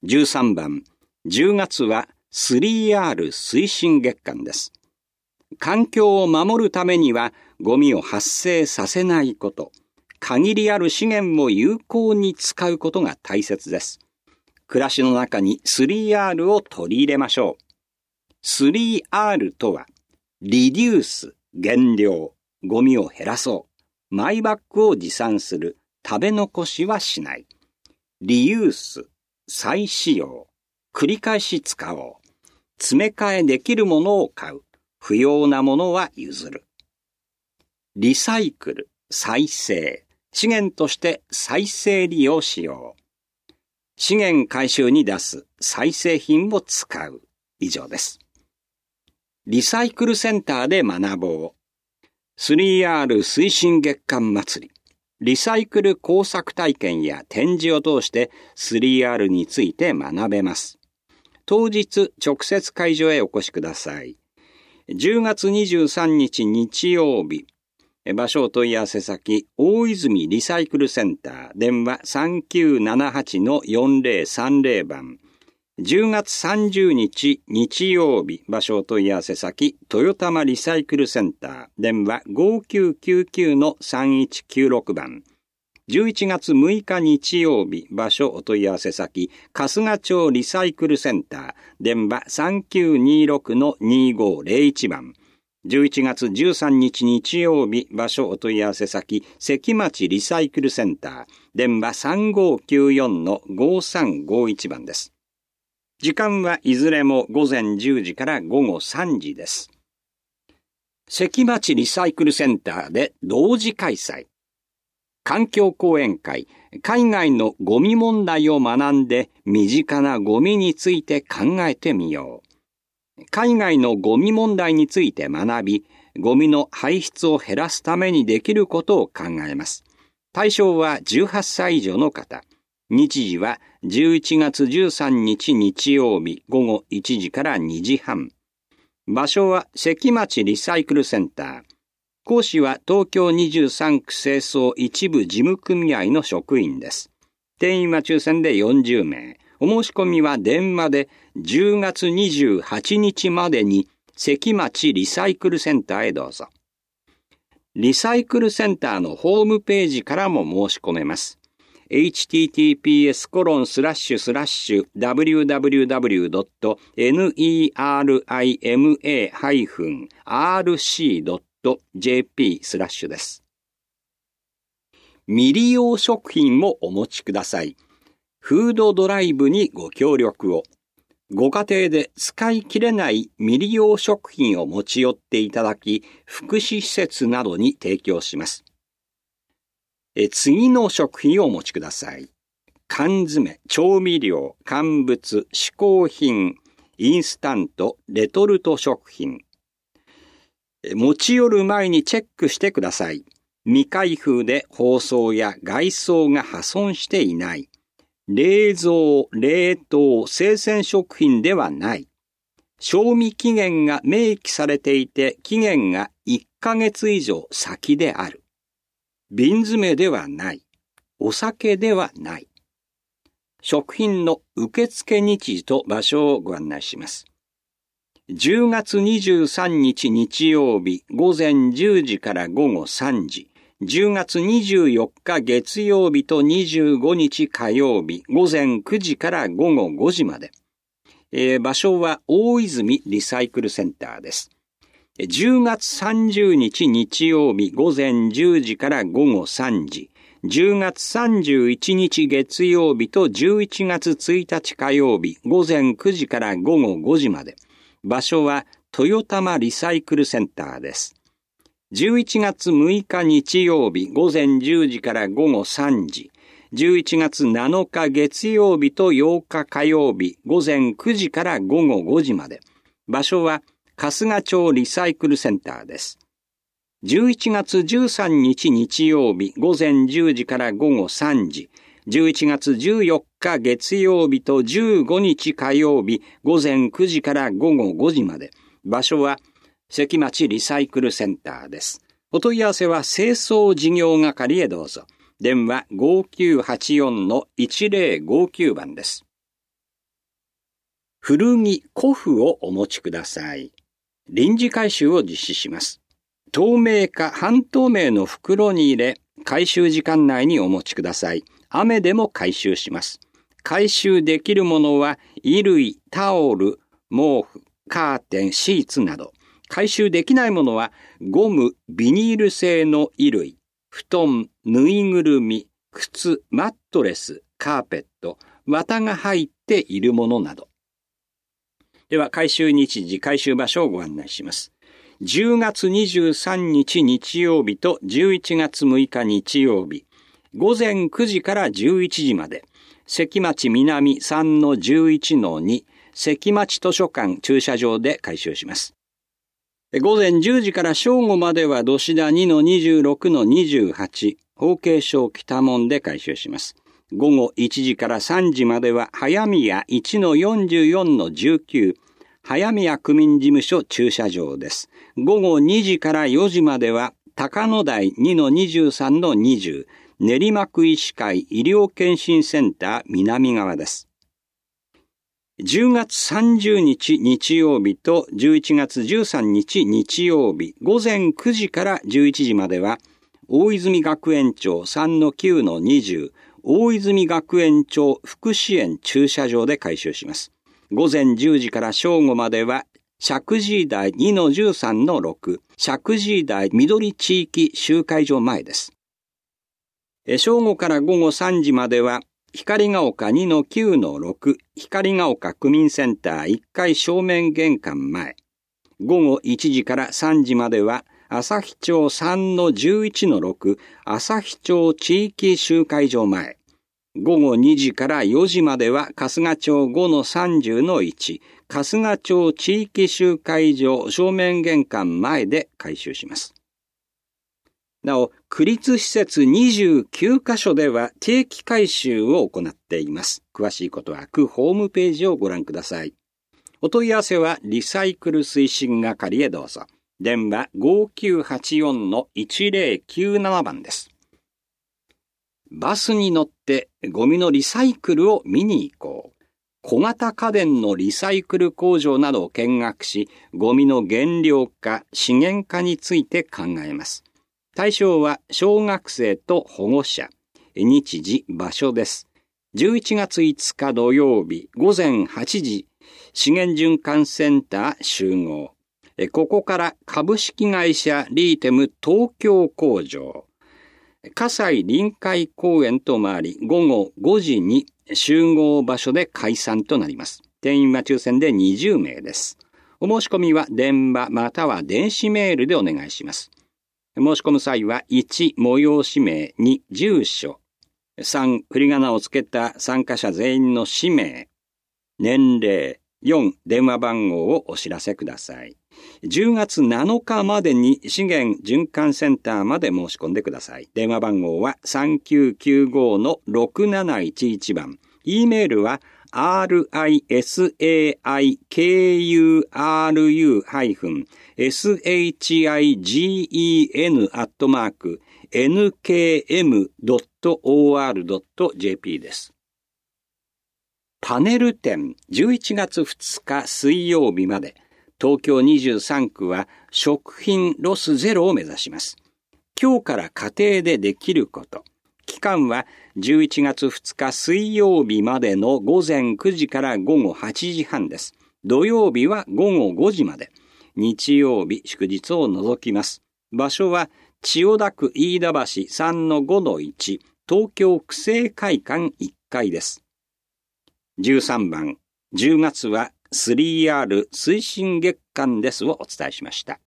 13番、10月は 3R 推進月間です。環境を守るためにはゴミを発生させないこと、限りある資源を有効に使うことが大切です。暮らしの中に 3R を取り入れましょう。3R とは、リデュース、減量、ゴミを減らそう、マイバッグを持参する、食べ残しはしない。リユース、再使用、繰り返し使おう。詰め替えできるものを買う。不要なものは譲る。リサイクル、再生、資源として再生利用しよう。資源回収に出す再生品を使う。以上です。リサイクルセンターで学ぼう。3R 推進月間祭り。リサイクル工作体験や展示を通して 3R について学べます。当日直接会場へお越しください。10月23日日曜日。場所お問い合わせ先、大泉リサイクルセンター、電話 3978-4030 番。10月30日日曜日、場所お問い合わせ先、豊玉リサイクルセンター、電話 5999-3196 番。11月6日日曜日、場所お問い合わせ先、春日町リサイクルセンター、電話 3926-2501 番。11月13日日曜日、場所お問い合わせ先、関町リサイクルセンター、電話 3594-5351 番です。時間はいずれも午前10時から午後3時です。関町リサイクルセンターで同時開催。環境講演会、海外のゴミ問題を学んで身近なゴミについて考えてみよう。海外のゴミ問題について学び、ゴミの排出を減らすためにできることを考えます。対象は18歳以上の方。日時は11月13日日曜日午後1時から2時半。場所は関町リサイクルセンター。講師は東京23区清掃一部事務組合の職員です。定員は抽選で40名。お申し込みは電話で10月28日までに関町リサイクルセンターへどうぞ。リサイクルセンターのホームページからも申し込めます。https://www.nerima-rc.jp/ です。未利用食品もお持ちください。フードドライブにご協力を。ご家庭で使い切れない未利用食品を持ち寄っていただき、福祉施設などに提供します。次の食品をお持ちください。缶詰、調味料、乾物、嗜好品、インスタント、レトルト食品。持ち寄る前にチェックしてください。未開封で包装や外装が破損していない。冷蔵、冷凍、生鮮食品ではない。賞味期限が明記されていて期限が1ヶ月以上先である。瓶詰ではない。お酒ではない。食品の受付日時と場所をご案内します。10月23日日曜日午前10時から午後3時。10月24日月曜日と25日火曜日午前9時から午後5時まで。場所は大泉リサイクルセンターです。10月30日日曜日午前10時から午後3時。10月31日月曜日と11月1日火曜日午前9時から午後5時まで。場所は豊玉リサイクルセンターです。11月6日日曜日午前10時から午後3時。11月7日月曜日と8日火曜日午前9時から午後5時まで。場所は春日町リサイクルセンターです。11月13日日曜日午前10時から午後3時。11月14日月曜日と15日火曜日午前9時から午後5時まで。場所は関町リサイクルセンターです。お問い合わせは清掃事業係へどうぞ。電話 5984-1059 番です。 古着古布をお持ちください。臨時回収を実施します。透明か半透明の袋に入れ、回収時間内にお持ちください。雨でも回収します。回収できるものは、衣類、タオル、毛布、カーテン、シーツなど。回収できないものは、ゴム、ビニール製の衣類、布団、ぬいぐるみ、靴、マットレス、カーペット、綿が入っているものなど。では、回収日時、回収場所をご案内します。10月23日日曜日と11月6日日曜日、午前9時から11時まで、関町南 3-11-2、関町図書館駐車場で回収します。午前10時から正午までは土師田 2-26-28、法慶省北門で回収します。午後1時から3時までは早宮 1-44-19、早宮区民事務所駐車場です。午後2時から4時までは高野台 2-23-20、練馬区医師会医療検診センター南側です。10月30日日曜日と11月13日日曜日、午前9時から11時までは、大泉学園町 3-9-20、大泉学園町福祉園駐車場で回収します。午前10時から正午までは、石神井台 2-13-6、石神井台緑地域集会所前です。正午から午後3時までは、光が丘 2-9-6、光が丘区民センター1階正面玄関前。午後1時から3時までは、旭町 3-11-6、旭町地域集会所前。午後2時から4時までは、春日町 5-30-1、春日町地域集会所正面玄関前で回収します。なお、区立施設29カ所では定期回収を行っています。詳しいことは区ホームページをご覧ください。お問い合わせはリサイクル推進係へどうぞ。電話 5984-1097 番です。バスに乗ってゴミのリサイクルを見に行こう。小型家電のリサイクル工場などを見学し、ゴミの減量化、資源化について考えます。対象は小学生と保護者。日時、場所です。11月5日土曜日午前8時、資源循環センター集合。ここから株式会社リーテム東京工場。葛西臨海公園と回り、午後5時に集合場所で解散となります。定員は抽選で20名です。お申し込みは電話または電子メールでお願いします。申し込む際は1、催し名、2、住所、3、振り仮名をつけた参加者全員の氏名、年齢、4、電話番号をお知らせください。10月7日までに資源循環センターまで申し込んでください。電話番号は 3995-6711 番。E メールはrisaiken-shign@nkm.or.jp です。パネル展11月2日水曜日まで東京23区は食品ロスゼロを目指します。今日から家庭でできること。期間は11月2日水曜日までの午前9時から午後8時半です。土曜日は午後5時まで。日曜日祝日を除きます。場所は千代田区飯田橋 3-5-1 東京区政会館1階です。13番、10月は 3R 推進月間ですをお伝えしました。